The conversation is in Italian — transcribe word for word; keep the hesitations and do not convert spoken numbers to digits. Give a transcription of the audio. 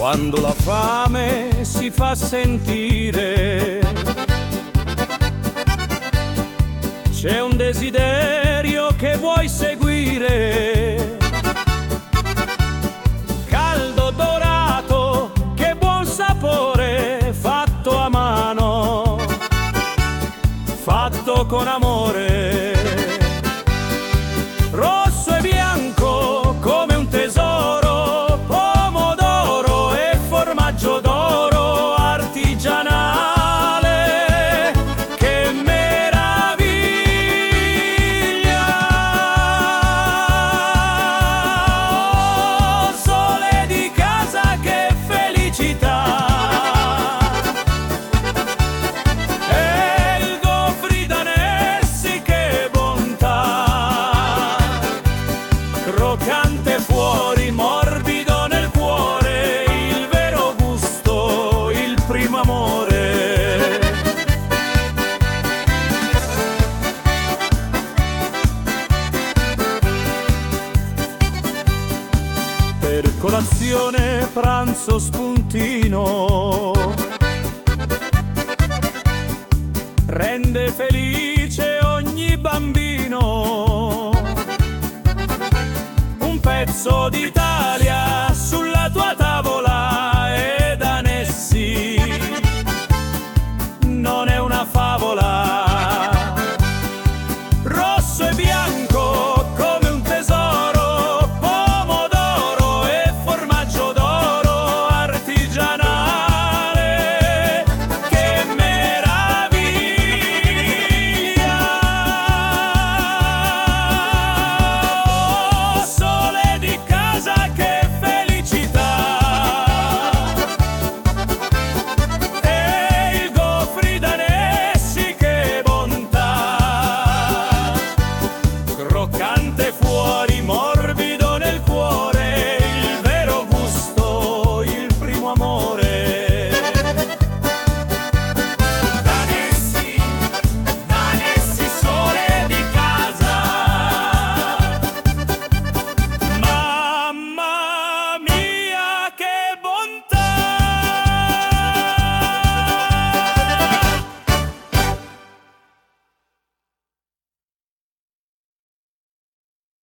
quando la fame si fa sentire. C'è un desiderio che vuoi seguire, caldo dorato, che buon sapore, fatto a mano, fatto con amore. Rosso e bianco come un tesoro, pomodoro e formaggio d'oro artigianale. Che meraviglia! Oh, sole di casa, che felicità! E il gofri d'Anessi, che bontà! Croccante fuori, morbido nel cuore, il vero gusto, il primo amore. Per colazione, pranzo, spuntino, rende felice ogni bambino. Un pezzo d'Italia sulla tua tavola,